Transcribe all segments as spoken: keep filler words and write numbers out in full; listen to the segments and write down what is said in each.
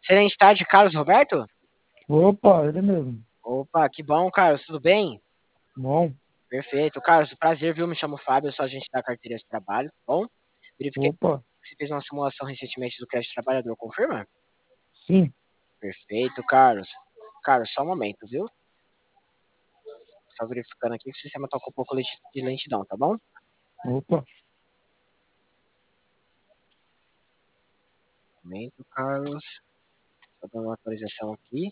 Excelente tarde, Carlos Roberto? Opa, ele mesmo. Opa, que bom, Carlos, tudo bem? Bom, Perfeito. Carlos, prazer, viu? Me chamo Fábio, eu sou agente da carteira de trabalho, tá bom? Verifiquei opa, que você fez uma simulação recentemente do crédito trabalhador, confirma? sim, Perfeito, Carlos. Carlos, só um momento, viu? Só verificando aqui que o sistema tá com um pouco de lentidão, tá bom? opa, Um momento, Carlos. Só dando uma atualização aqui.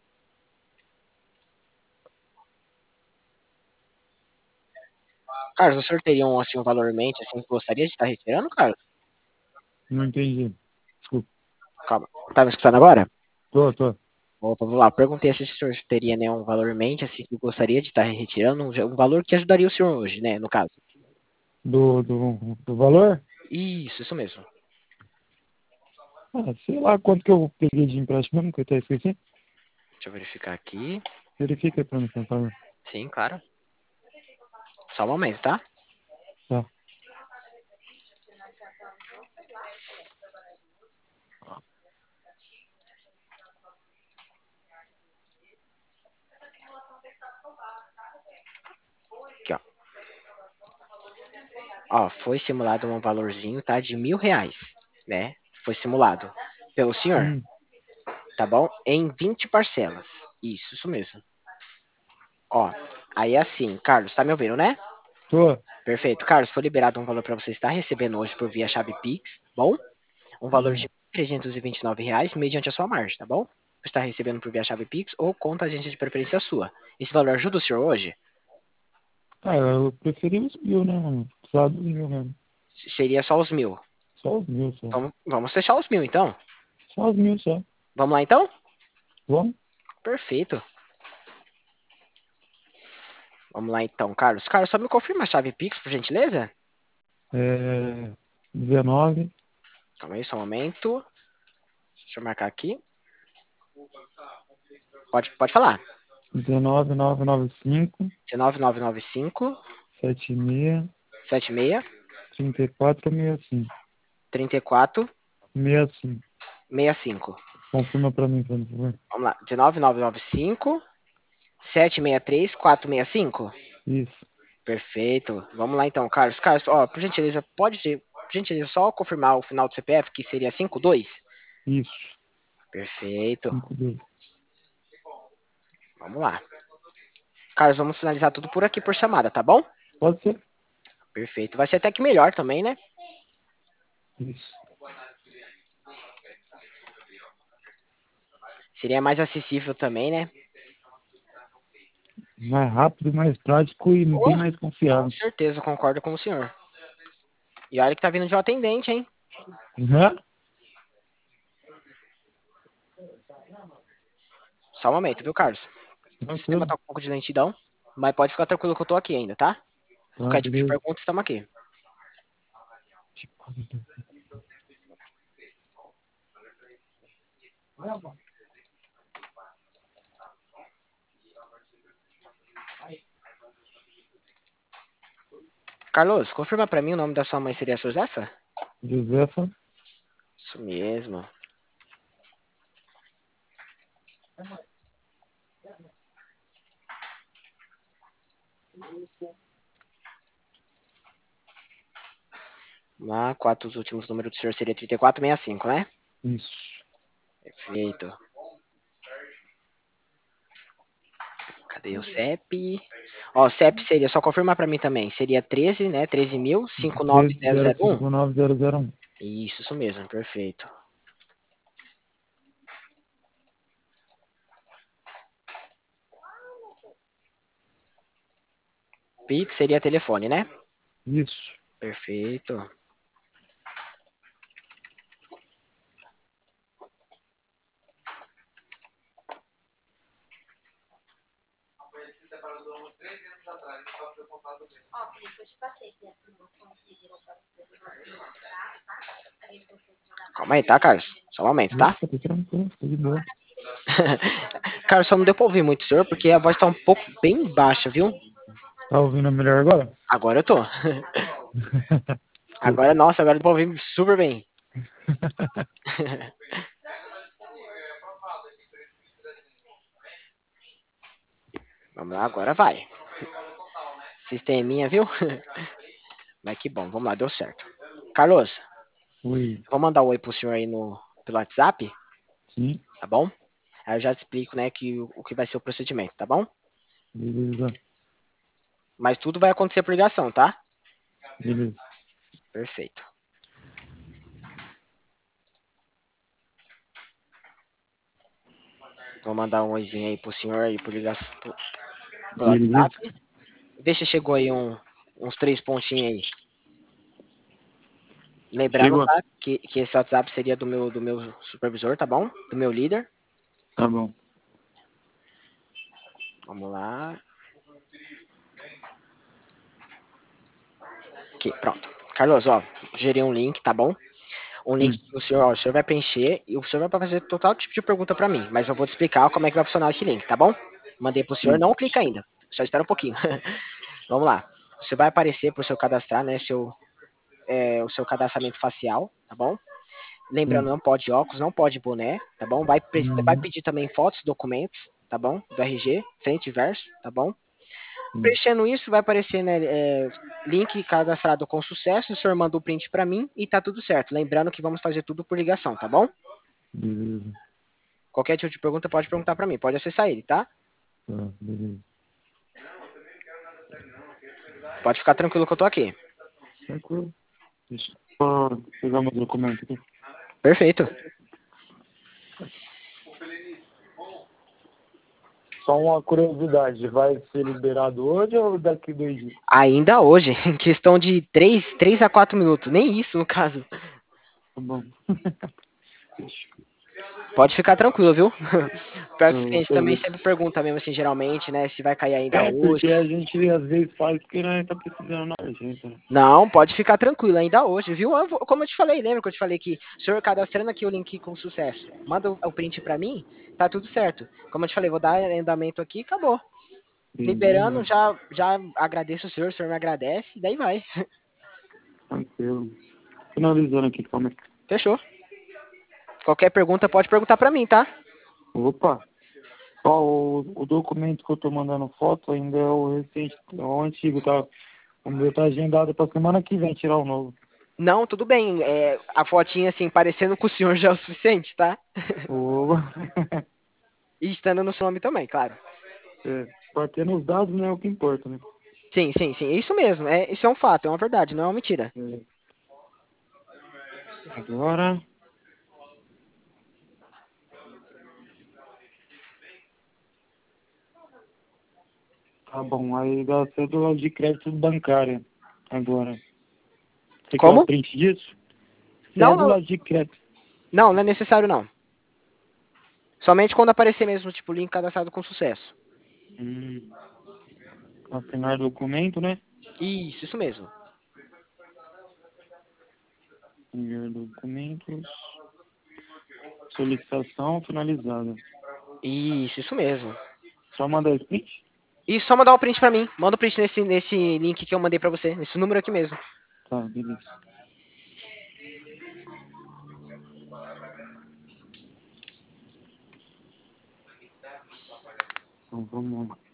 Carlos, o senhor teria um, assim, um valor em mente, assim, que gostaria de estar retirando, Carlos? não entendi. Desculpa. Calma. Tá me escutando agora? Tô, tô. Opa, vamos lá. Perguntei se o senhor teria, né, um valor em mente, assim, que gostaria de estar retirando, um, um valor que ajudaria o senhor hoje, né, no caso. Do, do, do valor? Isso, isso mesmo. Ah, sei lá quanto que eu peguei de empréstimo mesmo, que eu até esqueci. Deixa eu verificar aqui. Verifica aí pra mim, por favor. Sim, claro. Só um momento, tá? Tá. Aqui, ó. Ó, foi simulado um valorzinho, tá? De mil reais, né? Foi simulado pelo senhor, Hum, tá bom? Em vinte parcelas. Isso, isso mesmo. Ó, aí é assim, Carlos, tá me ouvindo, né? tô. Perfeito. Carlos, foi liberado um valor para você estar recebendo hoje por via chave Pix, bom? Um valor de Hum. trezentos e vinte e nove reais mediante a sua margem, tá bom? Você está recebendo por via chave Pix ou conta agência de preferência sua. Esse valor ajuda o senhor hoje? Ah, eu preferi os mil, né, mano? Só dos mil mesmo. Seria só os mil. Só os mil, só. Vamos, vamos fechar os mil, então. Só os mil, só. Vamos lá, então? Vamos? Perfeito. Vamos lá, então, Carlos. Carlos, só me confirma a chave Pix, por gentileza? É... dezenove, Calma aí, só um momento. Deixa eu marcar aqui. Pode, pode falar. dezenove, nove, nove, cinco, nove nove nove cinco sete seis, sete seis trinta e quatro, sessenta e cinco. trinta e quatro sessenta e cinco. sessenta e cinco. Confirma pra mim, por favor. Vamos lá. nove nove nove cinco sete seis três quatro seis cinco. Isso, Perfeito. Vamos lá então, Carlos. Carlos, ó, por gentileza, pode, por gentileza, só confirmar o final do C P F, que seria cinco dois? isso. Perfeito. Cinco dois. Vamos lá. Carlos, vamos finalizar tudo por aqui por chamada, tá bom? Pode ser? Perfeito. Vai ser até que melhor também, né? Isso. Seria mais acessível também, né? Mais rápido, mais prático e bem Oh, mais com confiável. certeza, concordo com o senhor. E olha que tá vindo de um atendente, hein? Né? Só um momento, viu, Carlos? O sistema Tranquilo. tá com um pouco de lentidão, mas pode ficar tranquilo que eu tô aqui ainda, tá? Tá, Qualquer tipo de beleza. pergunta, estamos aqui. Carlos, confirma pra mim o nome da sua mãe seria a Josefa? Josefa, Isso mesmo. Lá, quatro os últimos números do senhor seria trinta e quatro sessenta e cinco, né? isso. Perfeito. Cadê o C E P? Ó, o C E P seria, só confirmar pra mim também, seria treze, né? treze mil, cinco nove treze zero zero zero um. cinco nove zero zero um. Isso, isso mesmo, perfeito. Pix seria telefone, né? Isso. Perfeito. Calma aí, tá, Carlos? Só um momento, tá? Opa, tá tranquilo, tá de boa. Carlos, só não deu pra ouvir muito o senhor, porque a voz tá um pouco bem baixa, viu? Tá ouvindo melhor agora? Agora eu tô. Desculpa. Agora, nossa, agora deu pra ouvir super bem. Vamos lá, agora vai. Sisteminha, viu? Mas que bom, vamos lá, deu certo. Carlos, Oi. vou mandar um oi pro senhor aí no, pelo WhatsApp, Sim, tá bom? Aí eu já te explico, né, que, o que vai ser o procedimento, tá bom? beleza. Mas tudo vai acontecer por ligação, tá? Beleza. Perfeito. Vou mandar um oizinho aí pro senhor aí por ligação, por, pelo Beleza. WhatsApp. Vê se chegou aí um, uns três pontinhos aí. Lembrando, Chegou? tá, que, que esse WhatsApp seria do meu, do meu supervisor, tá bom? Do meu líder. Tá bom. Vamos lá. Aqui, pronto. Carlos, ó, gerei um link, tá bom? Um link Sim. que o senhor, ó, o senhor vai preencher e o senhor vai fazer total tipo de pergunta para mim, mas eu vou te explicar como é que vai funcionar esse link, tá bom? Mandei pro senhor, Sim. não clica ainda, só espera um pouquinho. Vamos lá. Você vai aparecer pro seu cadastrar, né, seu, é, o seu cadastramento facial, tá bom? Lembrando, Sim. não pode óculos, não pode boné, tá bom? Vai, vai Uhum. pedir também fotos, documentos, tá bom? Do R G, frente e verso, tá bom? Sim. Preenchendo isso, vai aparecer, né, é, link cadastrado com sucesso, o senhor manda o print para mim e tá tudo certo. Lembrando que vamos fazer tudo por ligação, tá bom? Beleza. Qualquer tipo de pergunta pode perguntar para mim, pode acessar ele, tá? Tá, beleza. Pode ficar tranquilo que eu tô aqui. Tranquilo. Deixa eu só pegar meu documento aqui. Perfeito. Só uma curiosidade, vai ser liberado hoje ou daqui dois dias? Ainda hoje, em questão de três, três a quatro minutos, nem isso no caso. Tá bom. Pode ficar tranquilo, viu? Pior que os Eu clientes também tô- sempre perguntam mesmo assim, geralmente, né, se vai cair ainda É, hoje. porque a gente às vezes faz porque nós tá precisando na urgência, né? Não, pode ficar tranquilo, ainda hoje, viu? Eu vou- como eu te falei, lembra que eu te falei que o senhor cadastrando aqui o link com sucesso, manda o, o print para mim, tá tudo certo. Como eu te falei, vou dar andamento aqui e acabou. Liberando, Beleza, já, já agradeço o senhor, o senhor me agradece, e daí vai. tranquilo. Finalizando aqui, calma aí. Fechou. Qualquer pergunta pode perguntar para mim, tá? Opa! Ó, o, o documento que eu tô mandando foto ainda é o recente, é o antigo, tá? O meu tá agendado pra semana que vem tirar o novo. Não, tudo bem. É, a fotinha assim, parecendo com o senhor já é o suficiente, tá? Ô, E estando no seu nome também, claro. é, batendo os dados não é o que importa, né? Sim, sim, sim. Isso mesmo. É, isso é um fato, é uma verdade, não é uma mentira. É, agora, tá bom, aí dá cédula de crédito bancária. Agora, você quer o Como? print disso? Não, não, Cédula de crédito. não, não é necessário não. Somente quando aparecer mesmo, tipo, link cadastrado com sucesso. Hum, assinar documento, né? Isso, isso mesmo. Enviar documentos. Solicitação finalizada. Isso, isso mesmo. Só mandar esse print? E só mandar o print pra mim. Manda o print nesse, nesse link que eu mandei pra você, nesse número aqui mesmo. Tá, beleza. Então vamos lá.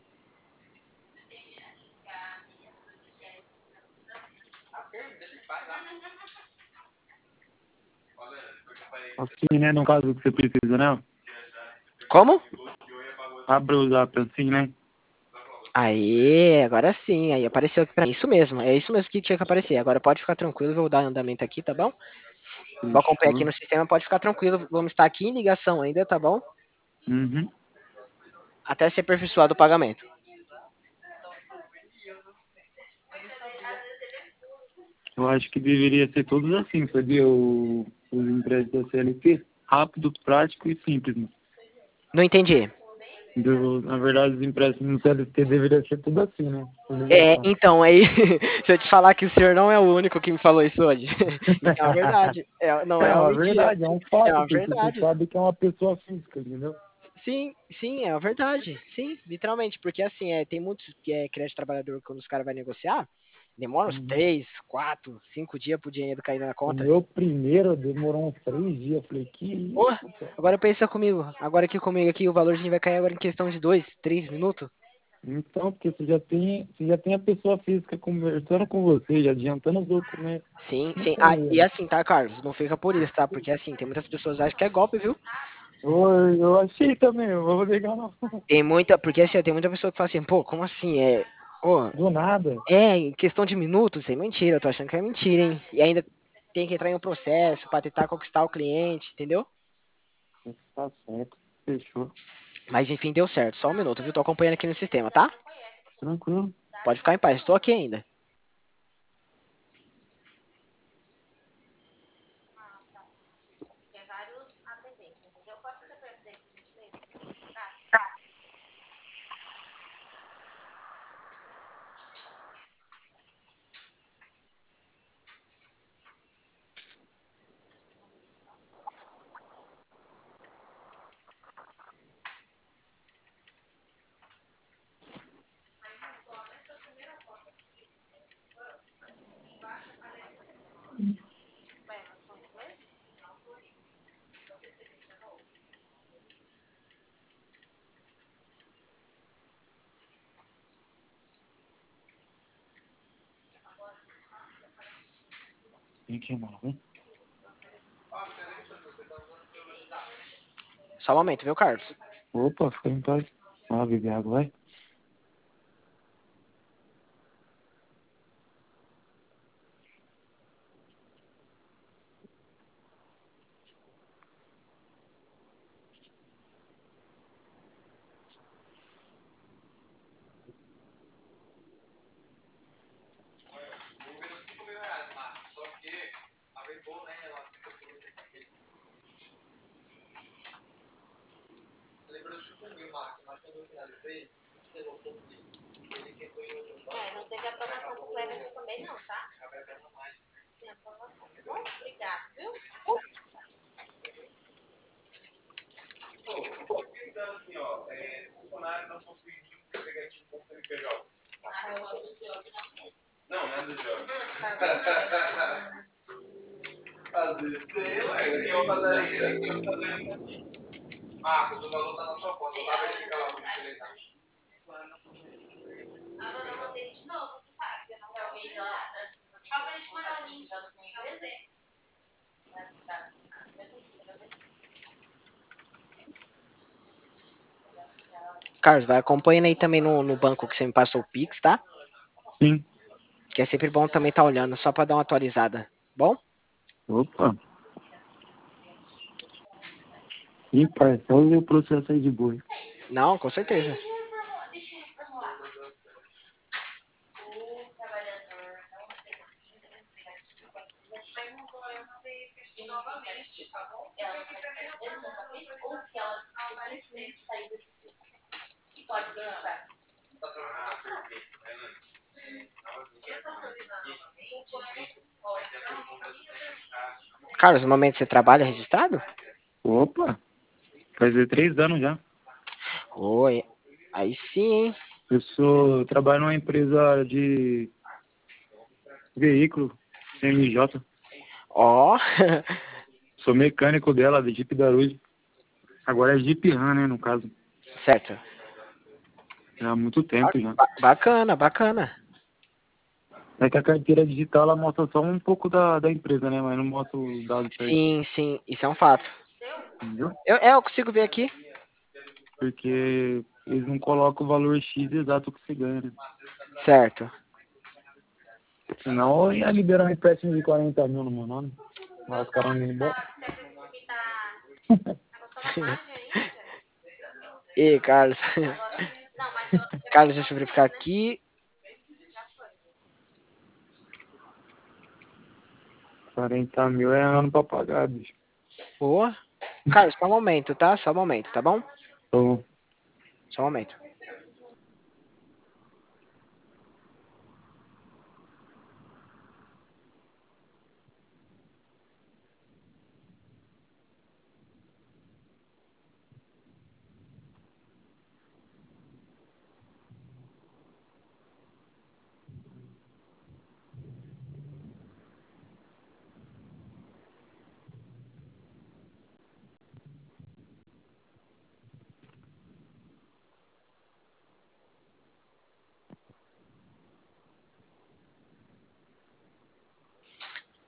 Assim, né? No caso que você precisa, né? Como? Abre o zap assim, né? Aê, agora sim. Aí apareceu aqui pra mim. Isso mesmo, é isso mesmo que tinha que aparecer. Agora pode ficar tranquilo, vou dar andamento aqui, tá bom? Vou acompanhar aqui Fechou. no sistema, pode ficar tranquilo. Vamos estar aqui em ligação ainda, tá bom? Uhum. Até ser aperfeiçoado o pagamento. Eu acho que deveria ser todos assim, sabia? O, os empréstimos da C L T. Rápido, prático e simples, né? Não entendi. Do, na verdade, os empréstimos no C L T deveria ser tudo assim, né? Por É, ligação. então, aí, se eu te falar que o senhor não é o único que me falou isso hoje, isso é uma verdade, é, não É é uma uma mentira, verdade, é um é fato, uma porque você verdade. sabe que é uma pessoa física, entendeu? Sim, sim, é uma verdade, sim, literalmente, porque assim, é, tem muitos é, crédito trabalhador quando os caras vão negociar, demora uns Uhum. três, quatro, cinco dias pro dinheiro cair na O conta. meu primeiro demorou uns três dias. Falei, que Pô, isso, cara? agora pensa comigo, agora aqui comigo aqui, o valorzinho vai cair agora em questão de dois, três minutos. Então, porque você já tem, você já tem a pessoa física conversando com você, já adiantando os documentos. Sim, Não sim. tem Ah, e erro. assim, tá, Carlos? Não fica por isso, tá? Porque assim, tem muitas pessoas que acham que é golpe, viu? Eu, eu achei também, eu vou ligar não. Tem muita, porque assim, tem muita pessoa que fala assim, pô, como assim? É, ô, Do nada. é, em questão de minutos, é mentira, eu tô achando que é mentira, hein? E ainda tem que entrar em um processo pra tentar conquistar o cliente, entendeu? Tá certo, fechou. Mas enfim, deu certo. Só um minuto, viu? Tô acompanhando aqui no sistema, tá? Tranquilo. Pode ficar em paz, estou aqui ainda. vinte e nove. Só um momento, viu, Carlos? Opa, fica em paz. Ah, beber água, vai. Carlos, vai acompanhando aí também no, no banco que você me passou o Pix, tá? Sim. Que é sempre bom também estar tá olhando, só pra dar uma atualizada. Bom? Opa. Em paz, só ver o processo aí de boa. Não, com certeza. Carlos, no momento você trabalha registrado? Opa, fazer três anos já. Oi. Aí sim, hein? Eu sou, eu trabalho numa empresa de veículo, M J. Ó. Sou mecânico dela, de Jeep Darude. Agora é Jeep Ram, né, no caso. Certo. Já há muito Ba- tempo já. ba- bacana, bacana. É que a carteira digital, ela mostra só um pouco da, da empresa, né, mas não mostra os dados certinho, Sim, sim, isso é um fato. entendeu? Eu, é, eu consigo ver aqui. Porque eles não colocam o valor X exato que você ganha, né? Certo. Senão eu ia liberar um empréstimo de quarenta mil no meu nome. Mas os caras não iam embora. E Carlos. Carlos, deixa eu verificar aqui. quarenta mil é ano pra pagar, bicho. Boa. Carlos, só um momento, tá? Só um momento, tá bom? Então, Só um momento.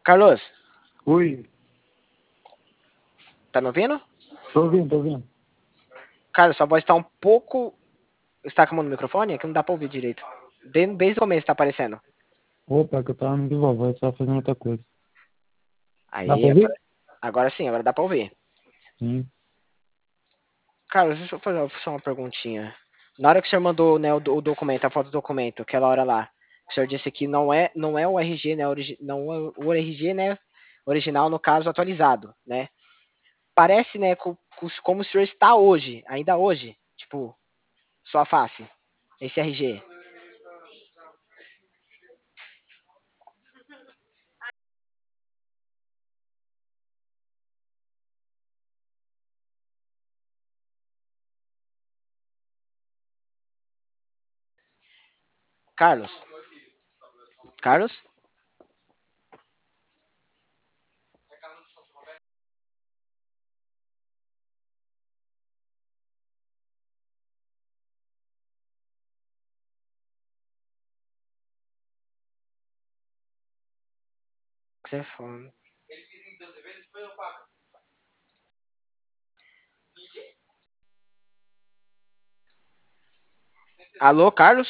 Carlos, Oi, tá me ouvindo? tô ouvindo, tô ouvindo. Carlos, sua voz tá um pouco. Está com a mão no microfone? É que não dá pra ouvir direito. Desde, desde o começo tá aparecendo. Opa, que eu tava no de vovó, eu tava fazendo outra coisa. Dá Aí, pra ouvir? agora sim, agora dá pra ouvir. Sim. Carlos, deixa eu fazer só uma perguntinha. Na hora que o senhor mandou, né, o, do- o documento, a foto do documento, aquela hora lá, o senhor disse que não é, não é o R G, né, origi- não é o R G, né, original, no caso, atualizado, né? Parece, né, co- co- como o senhor está hoje, ainda hoje, tipo, sua face, esse R G. Carlos, Carlos, você fala. Alô, Carlos?